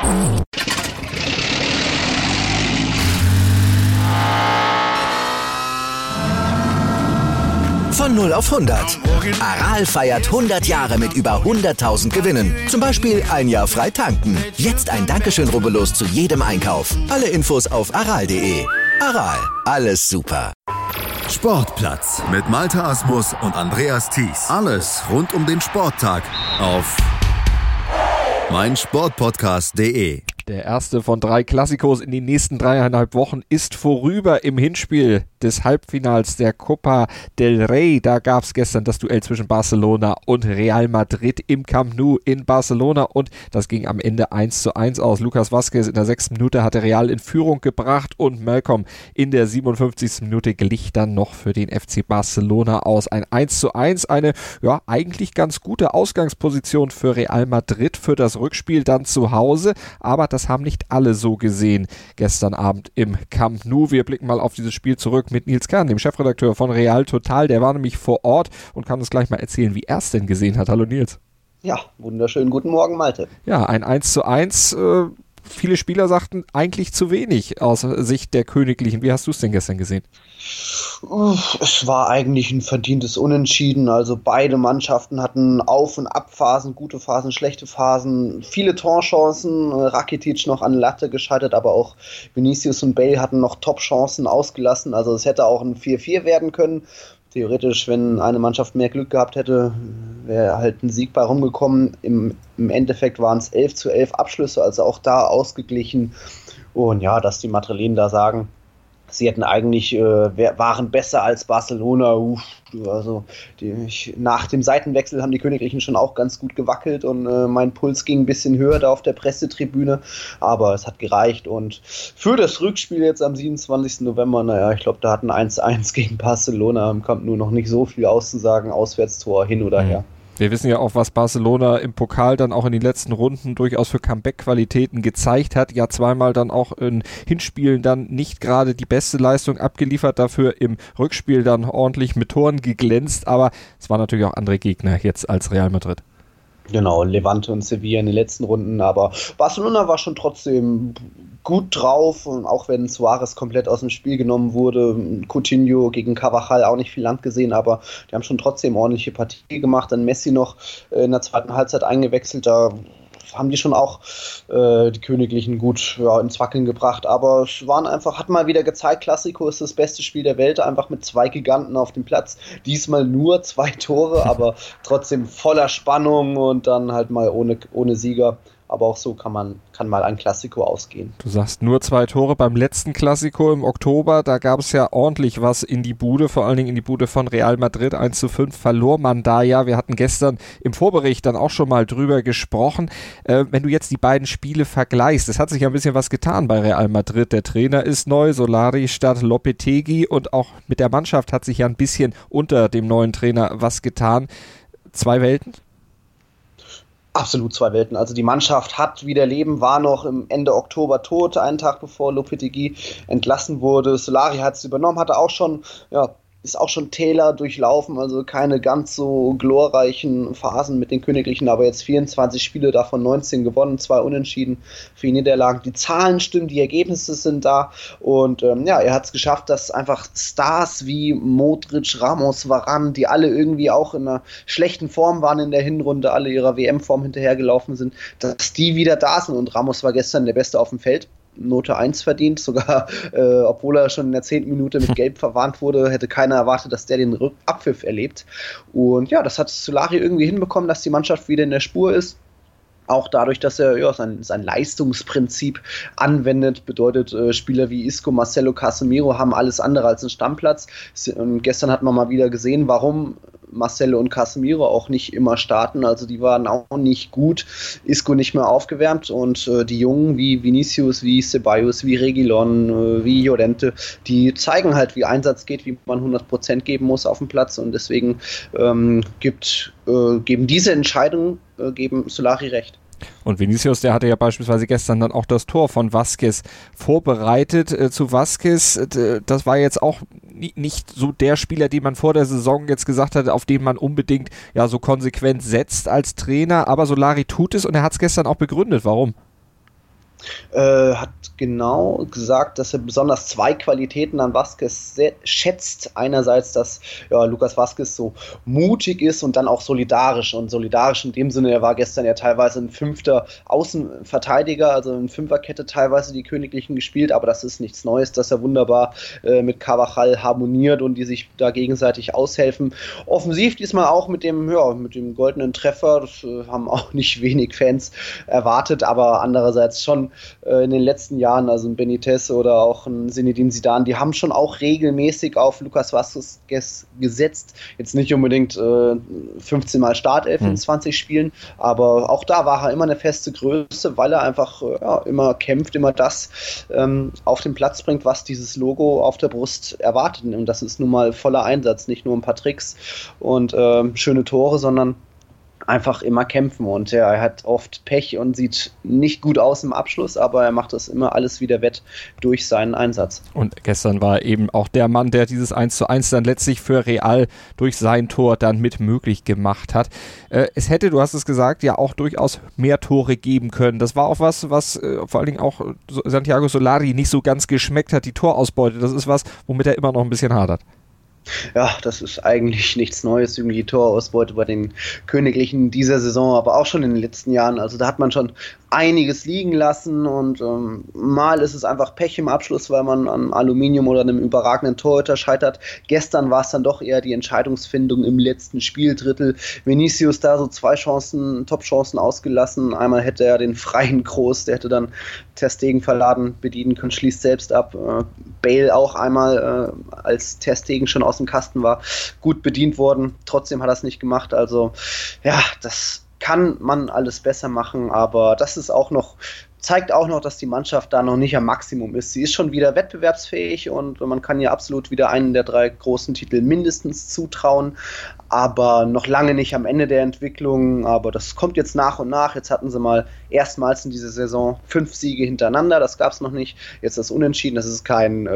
Von 0 auf 100. Aral feiert 100 Jahre mit über 100.000 Gewinnen. Zum Beispiel ein Jahr frei tanken. Jetzt ein Dankeschön, rubbellos zu jedem Einkauf. Alle Infos auf aral.de. Aral, alles super. Sportplatz mit Malte Asmus und Andreas Thies. Alles rund um den Sporttag auf meinsportpodcast.de. Der erste von 3 Klassikos in den nächsten 3,5 Wochen ist vorüber im Hinspiel des Halbfinals der Copa del Rey. Da gab es gestern das Duell zwischen Barcelona und Real Madrid im Camp Nou in Barcelona und das ging am Ende 1:1 aus. Lucas Vázquez in der 6. Minute hatte Real in Führung gebracht und Malcolm in der 57. Minute glich dann noch für den FC Barcelona aus. Ein 1:1, eine eigentlich ganz gute Ausgangsposition für Real Madrid für das Rückspiel dann zu Hause, aber das haben nicht alle so gesehen gestern Abend im Camp Nou. Wir blicken mal auf dieses Spiel zurück mit Nils Kern, dem Chefredakteur von Real Total. Der war nämlich vor Ort und kann uns gleich mal erzählen, wie er es denn gesehen hat. Hallo Nils. Ja, wunderschönen guten Morgen, Malte. Ja, ein 1:1. Viele Spieler sagten eigentlich zu wenig aus Sicht der Königlichen. Wie hast du es denn gestern gesehen? Es war eigentlich ein verdientes Unentschieden. Also beide Mannschaften hatten Auf- und Abphasen, gute Phasen, schlechte Phasen, viele Torchancen. Rakitic noch an Latte gescheitert, aber auch Vinicius und Bale hatten noch Top-Chancen ausgelassen. Also es hätte auch ein 4:4 werden können. Theoretisch, wenn eine Mannschaft mehr Glück gehabt hätte, wäre halt ein Sieg bei rumgekommen. Im Endeffekt waren es 11:11 Abschlüsse, also auch da ausgeglichen. Und ja, dass die Madrilenen da sagen, sie hätten eigentlich, waren besser als Barcelona. Nach dem Seitenwechsel haben die Königlichen schon auch ganz gut gewackelt und mein Puls ging ein bisschen höher da auf der Pressetribüne, aber es hat gereicht und für das Rückspiel jetzt am 27. November, ich glaube, da hatten 1:1 gegen Barcelona im Camp Nou noch nicht so viel auszusagen, Auswärtstor hin oder her. Wir wissen ja auch, was Barcelona im Pokal dann auch in den letzten Runden durchaus für Comeback-Qualitäten gezeigt hat. Ja, zweimal dann auch in Hinspielen dann nicht gerade die beste Leistung abgeliefert, dafür im Rückspiel dann ordentlich mit Toren geglänzt. Aber es waren natürlich auch andere Gegner jetzt als Real Madrid. Genau, Levante und Sevilla in den letzten Runden, aber Barcelona war schon trotzdem gut drauf, und auch wenn Suarez komplett aus dem Spiel genommen wurde, Coutinho gegen Carvajal auch nicht viel Land gesehen, aber die haben schon trotzdem ordentliche Partie gemacht, dann Messi noch in der zweiten Halbzeit eingewechselt, da haben die schon auch die Königlichen gut ins Wackeln gebracht, aber es waren einfach, hat mal wieder gezeigt, Clasico ist das beste Spiel der Welt, einfach mit 2 Giganten auf dem Platz, diesmal nur 2 Tore, aber trotzdem voller Spannung und dann halt mal ohne Sieger. Aber auch so kann mal ein Clasico ausgehen. Du sagst nur 2 Tore. Beim letzten Clasico im Oktober, da gab es ja ordentlich was in die Bude, vor allen Dingen in die Bude von Real Madrid. 1:5 verlor man da ja. Wir hatten gestern im Vorbericht dann auch schon mal drüber gesprochen. Wenn du jetzt die beiden Spiele vergleichst, es hat sich ja ein bisschen was getan bei Real Madrid. Der Trainer ist neu, Solari statt Lopetegui, und auch mit der Mannschaft hat sich ja ein bisschen unter dem neuen Trainer was getan. 2 Welten? Absolut 2 Welten. Also die Mannschaft hat wieder Leben, war noch im Ende Oktober tot, einen Tag bevor Lopetegui entlassen wurde. Solari hat es übernommen, hatte auch schon, ist auch schon Täler durchlaufen, also keine ganz so glorreichen Phasen mit den Königlichen, aber jetzt 24 Spiele, davon 19 gewonnen, 2 Unentschieden, 4 Niederlagen. Die Zahlen stimmen, die Ergebnisse sind da und er hat es geschafft, dass einfach Stars wie Modric, Ramos, Varane, die alle irgendwie auch in einer schlechten Form waren in der Hinrunde, alle ihrer WM-Form hinterhergelaufen sind, dass die wieder da sind, und Ramos war gestern der Beste auf dem Feld. Note 1 verdient, sogar obwohl er schon in der 10. Minute mit Gelb verwarnt wurde, hätte keiner erwartet, dass der den Abpfiff erlebt. Und ja, das hat Solari irgendwie hinbekommen, dass die Mannschaft wieder in der Spur ist. Auch dadurch, dass er sein Leistungsprinzip anwendet, bedeutet Spieler wie Isco, Marcelo, Casemiro haben alles andere als einen Stammplatz. Und gestern hat man mal wieder gesehen, warum Marcelo und Casemiro auch nicht immer starten, also die waren auch nicht gut, Isco nicht mehr aufgewärmt, und die Jungen wie Vinicius, wie Ceballos, wie Reguilón, wie Llorente, die zeigen halt, wie Einsatz geht, wie man 100% geben muss auf dem Platz, und deswegen geben diese Entscheidungen geben Solari recht. Und Vinicius, der hatte ja beispielsweise gestern dann auch das Tor von Vázquez vorbereitet. Zu Vázquez, das war jetzt auch nicht so der Spieler, den man vor der Saison jetzt gesagt hat, auf den man unbedingt so konsequent setzt als Trainer, aber Solari tut es, und er hat es gestern auch begründet. Warum? Hat genau gesagt, dass er besonders zwei Qualitäten an Vázquez schätzt. Einerseits, dass Lucas Vázquez so mutig ist und dann auch solidarisch. Und solidarisch in dem Sinne, er war gestern ja teilweise ein 5. Außenverteidiger, also in Fünferkette teilweise die Königlichen gespielt, aber das ist nichts Neues, dass er wunderbar mit Carvajal harmoniert und die sich da gegenseitig aushelfen. Offensiv diesmal auch mit dem goldenen Treffer, das haben auch nicht wenig Fans erwartet, aber andererseits schon in den letzten Jahren, also ein Benitez oder auch ein Zinedine Zidane, die haben schon auch regelmäßig auf Lucas Vázquez gesetzt. Jetzt nicht unbedingt 15 Mal Startelf in 20 Spielen, aber auch da war er immer eine feste Größe, weil er einfach immer kämpft, immer das auf den Platz bringt, was dieses Logo auf der Brust erwartet. Und das ist nun mal voller Einsatz, nicht nur ein paar Tricks und schöne Tore, sondern einfach immer kämpfen, und er hat oft Pech und sieht nicht gut aus im Abschluss, aber er macht das immer alles wieder wett durch seinen Einsatz. Und gestern war eben auch der Mann, der dieses 1:1 dann letztlich für Real durch sein Tor dann mit möglich gemacht hat. Es hätte, du hast es gesagt, ja auch durchaus mehr Tore geben können. Das war auch was vor allen Dingen auch Santiago Solari nicht so ganz geschmeckt hat, die Torausbeute. Das ist was, womit er immer noch ein bisschen hadert. Ja, das ist eigentlich nichts Neues, irgendwie die Torausbeute bei den Königlichen dieser Saison, aber auch schon in den letzten Jahren. Also da hat man schon einiges liegen lassen und mal ist es einfach Pech im Abschluss, weil man an Aluminium oder einem überragenden Torhüter scheitert. Gestern war es dann doch eher die Entscheidungsfindung im letzten Spieldrittel. Vinicius da so 2 Top-Chancen ausgelassen. Einmal hätte er den freien Kroos, der hätte dann Ter Stegen verladen, bedienen können, schließt selbst ab. Bale auch einmal, als Ter Stegen schon aus dem Kasten war, gut bedient worden. Trotzdem hat er es nicht gemacht. Also ja, das kann man alles besser machen, aber das ist zeigt auch noch, dass die Mannschaft da noch nicht am Maximum ist. Sie ist schon wieder wettbewerbsfähig und man kann ihr absolut wieder einen der 3 großen Titel mindestens zutrauen, aber noch lange nicht am Ende der Entwicklung. Aber das kommt jetzt nach und nach. Jetzt hatten sie erstmals in dieser Saison 5 Siege hintereinander, das gab es noch nicht. Jetzt das Unentschieden, das ist kein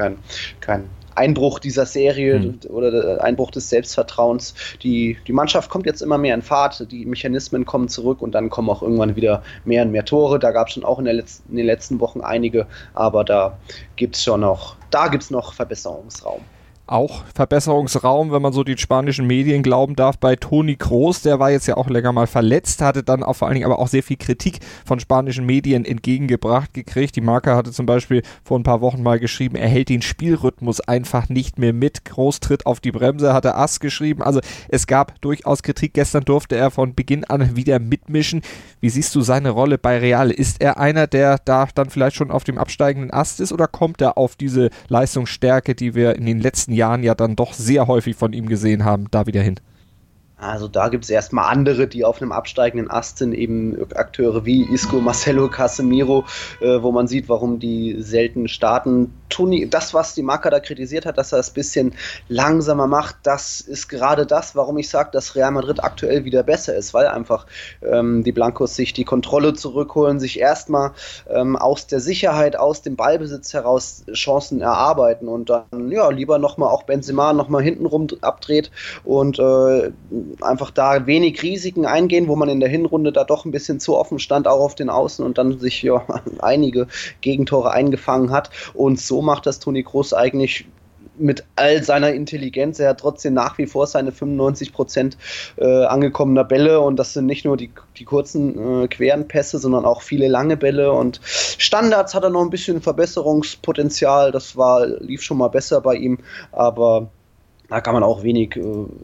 Einbruch dieser Serie oder Einbruch des Selbstvertrauens. Die Mannschaft kommt jetzt immer mehr in Fahrt, die Mechanismen kommen zurück und dann kommen auch irgendwann wieder mehr und mehr Tore. Da gab es schon auch in den letzten Wochen einige, aber da gibt es noch Verbesserungsraum. Auch Verbesserungsraum, wenn man so den spanischen Medien glauben darf, bei Toni Kroos, der war jetzt ja auch länger mal verletzt, hatte dann auch vor allen Dingen aber auch sehr viel Kritik von spanischen Medien entgegengebracht gekriegt. Die Marca hatte zum Beispiel vor ein paar Wochen mal geschrieben, er hält den Spielrhythmus einfach nicht mehr mit. Kroos tritt auf die Bremse, hatte Ass geschrieben. Also es gab durchaus Kritik. Gestern durfte er von Beginn an wieder mitmischen. Wie siehst du seine Rolle bei Real? Ist er einer, der da dann vielleicht schon auf dem absteigenden Ast ist, oder kommt er auf diese Leistungsstärke, die wir in den letzten Jahren ja dann doch sehr häufig von ihm gesehen haben, da wieder hin? Also da gibt es erstmal andere, die auf einem absteigenden Ast sind, eben Akteure wie Isco, Marcelo, Casemiro, wo man sieht, warum die selten starten. Toni, das, was die Marca da kritisiert hat, dass er es ein bisschen langsamer macht, das ist gerade das, warum ich sage, dass Real Madrid aktuell wieder besser ist, weil einfach die Blancos sich die Kontrolle zurückholen, sich erstmal aus der Sicherheit, aus dem Ballbesitz heraus Chancen erarbeiten und dann lieber nochmal auch Benzema nochmal hintenrum abdreht und einfach da wenig Risiken eingehen, wo man in der Hinrunde da doch ein bisschen zu offen stand, auch auf den Außen, und dann sich einige Gegentore eingefangen hat. Und so macht das Toni Kroos eigentlich mit all seiner Intelligenz. Er hat trotzdem nach wie vor seine 95% angekommener Bälle, und das sind nicht nur die kurzen queren Pässe, sondern auch viele lange Bälle, und Standards hat er noch ein bisschen Verbesserungspotenzial. Das lief schon mal besser bei ihm, aber da kann man auch wenig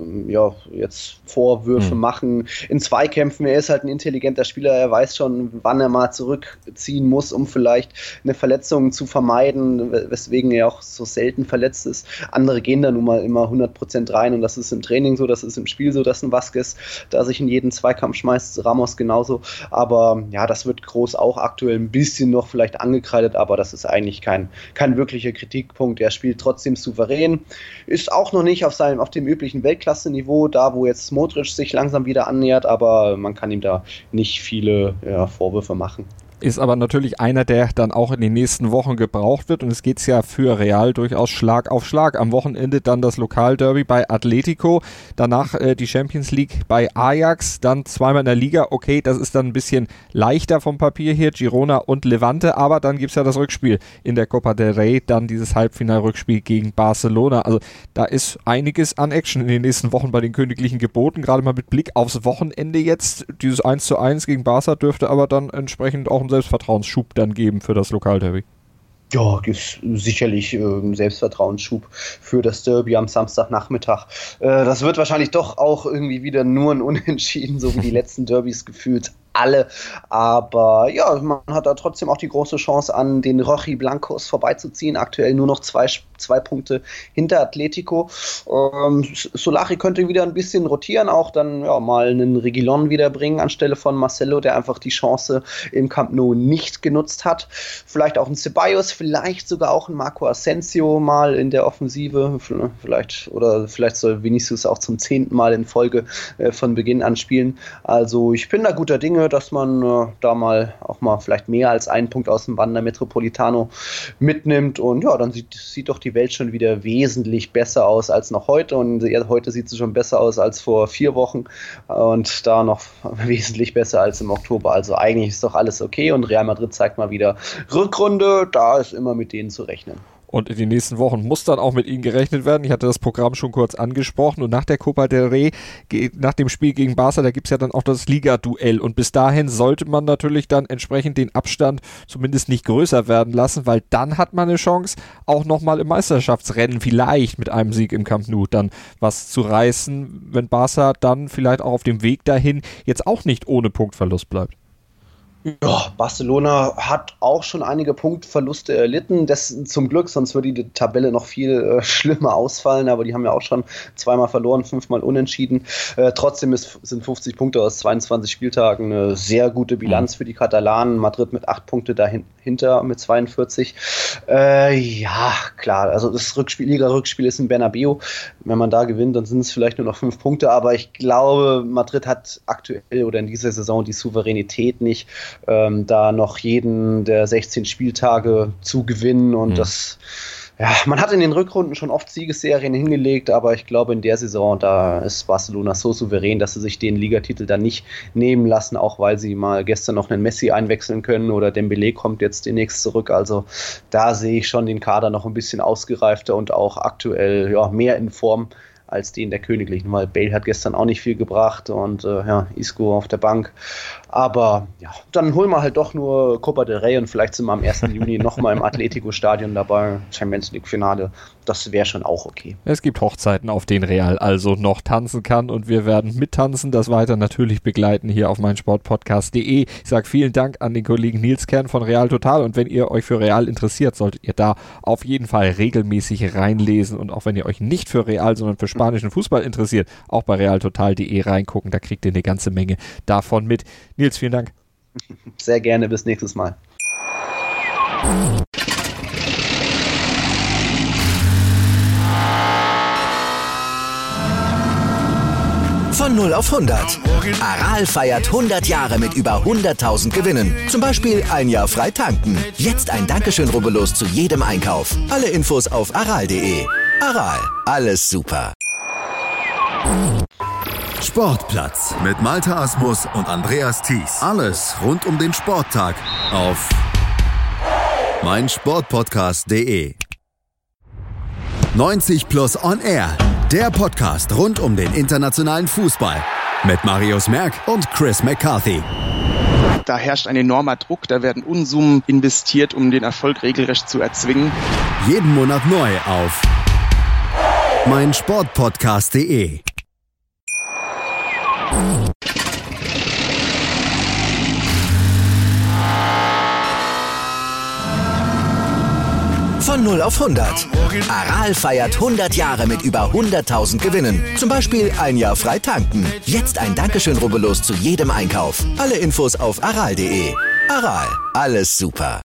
jetzt Vorwürfe machen. In Zweikämpfen, er ist halt ein intelligenter Spieler, er weiß schon, wann er mal zurückziehen muss, um vielleicht eine Verletzung zu vermeiden, weswegen er auch so selten verletzt ist. Andere gehen da nun mal immer 100% rein, und das ist im Training so, das ist im Spiel so, dass ein Vázquez da sich in jeden Zweikampf schmeißt, Ramos genauso. Aber ja, das wird Kroos auch aktuell ein bisschen noch vielleicht angekreidet, aber das ist eigentlich kein wirklicher Kritikpunkt. Er spielt trotzdem souverän, ist auch noch nicht auf dem üblichen Weltklasse-Niveau, da wo jetzt Modric sich langsam wieder annähert, aber man kann ihm da nicht viele Vorwürfe machen. Ist aber natürlich einer, der dann auch in den nächsten Wochen gebraucht wird und es geht ja für Real durchaus Schlag auf Schlag. Am Wochenende dann das Lokalderby bei Atletico, danach die Champions League bei Ajax, dann zweimal in der Liga. Okay, das ist dann ein bisschen leichter vom Papier hier, Girona und Levante, aber dann gibt es ja das Rückspiel in der Copa del Rey, dann dieses Halbfinalrückspiel gegen Barcelona. Also da ist einiges an Action in den nächsten Wochen bei den Königlichen geboten, gerade mal mit Blick aufs Wochenende jetzt. Dieses 1:1 gegen Barca dürfte aber dann entsprechend auch Selbstvertrauensschub dann geben für das Lokalderby. Ja, ist sicherlich ein Selbstvertrauensschub für das Derby am Samstagnachmittag. Das wird wahrscheinlich doch auch irgendwie wieder nur ein Unentschieden, so wie die letzten Derbys gefühlt alle. Aber ja, man hat da trotzdem auch die große Chance, an den Rojiblancos vorbeizuziehen. Aktuell nur noch zwei Punkte hinter Atletico. Solari könnte wieder ein bisschen rotieren, auch dann mal einen Reguilón wiederbringen anstelle von Marcelo, der einfach die Chance im Camp Nou nicht genutzt hat. Vielleicht auch ein Ceballos, vielleicht sogar auch ein Marco Asensio mal in der Offensive. Vielleicht soll Vinicius auch zum 10. Mal in Folge von Beginn an spielen. Also ich bin da guter Dinge, dass man da mal vielleicht mehr als einen Punkt aus dem Wanda Metropolitano mitnimmt und ja, dann sieht doch die Welt schon wieder wesentlich besser aus als noch heute und heute sieht sie schon besser aus als vor 4 Wochen und da noch wesentlich besser als im Oktober, also eigentlich ist doch alles okay und Real Madrid zeigt mal wieder Rückrunde, da ist immer mit denen zu rechnen. Und in den nächsten Wochen muss dann auch mit ihnen gerechnet werden. Ich hatte das Programm schon kurz angesprochen. Und nach der Copa del Rey, nach dem Spiel gegen Barca, da gibt es ja dann auch das Liga-Duell. Und bis dahin sollte man natürlich dann entsprechend den Abstand zumindest nicht größer werden lassen, weil dann hat man eine Chance, auch nochmal im Meisterschaftsrennen vielleicht mit einem Sieg im Camp Nou dann was zu reißen, wenn Barca dann vielleicht auch auf dem Weg dahin jetzt auch nicht ohne Punktverlust bleibt. Ja, Barcelona hat auch schon einige Punktverluste erlitten, das zum Glück, sonst würde die Tabelle noch viel schlimmer ausfallen, aber die haben ja auch schon 2-mal verloren, 5-mal unentschieden. Trotzdem sind 50 Punkte aus 22 Spieltagen eine sehr gute Bilanz für die Katalanen. Madrid mit 8 Punkte dahinter mit 42. Ja, klar, also das Liga-Rückspiel ist in Bernabeu. Wenn man da gewinnt, dann sind es vielleicht nur noch 5 Punkte, aber ich glaube, Madrid hat aktuell oder in dieser Saison die Souveränität nicht, da noch jeden der 16 Spieltage zu gewinnen und man hat in den Rückrunden schon oft Siegesserien hingelegt, aber ich glaube in der Saison, da ist Barcelona so souverän, dass sie sich den Ligatitel dann nicht nehmen lassen, auch weil sie mal gestern noch einen Messi einwechseln können oder Dembélé kommt jetzt demnächst zurück, also da sehe ich schon den Kader noch ein bisschen ausgereifter und auch aktuell mehr in Form als den der Königlichen, weil Bale hat gestern auch nicht viel gebracht und Isco auf der Bank. Aber ja, dann holen wir halt doch nur Copa del Rey und vielleicht sind wir am 1. Juni nochmal im Atletico-Stadion dabei, Champions League-Finale. Das wäre schon auch okay. Es gibt Hochzeiten, auf denen Real also noch tanzen kann und wir werden mittanzen, das weiter natürlich begleiten hier auf meinsportpodcast.de. Ich sage vielen Dank an den Kollegen Nils Kern von Real Total und wenn ihr euch für Real interessiert, solltet ihr da auf jeden Fall regelmäßig reinlesen und auch wenn ihr euch nicht für Real, sondern für spanischen Fußball interessiert, auch bei realtotal.de reingucken, da kriegt ihr eine ganze Menge davon mit. Nils, vielen Dank. Sehr gerne, bis nächstes Mal. Von 0 auf 100. Aral feiert 100 Jahre mit über 100.000 Gewinnen. Zum Beispiel ein Jahr frei tanken. Jetzt ein Dankeschön, rubbellos zu jedem Einkauf. Alle Infos auf aral.de. Aral, alles super. Sportplatz mit Malte Asmus und Andreas Thies. Alles rund um den Sporttag auf meinsportpodcast.de. 90 Plus On Air, der Podcast rund um den internationalen Fußball mit Marius Merck und Chris McCarthy. Da herrscht ein enormer Druck, da werden Unsummen investiert, um den Erfolg regelrecht zu erzwingen. Jeden Monat neu auf meinsportpodcast.de. Von 0 auf 100. Aral feiert 100 Jahre mit über 100.000 Gewinnen. Zum Beispiel ein Jahr frei tanken. Jetzt ein Dankeschön, rubbellos zu jedem Einkauf. Alle Infos auf aral.de. Aral, alles super.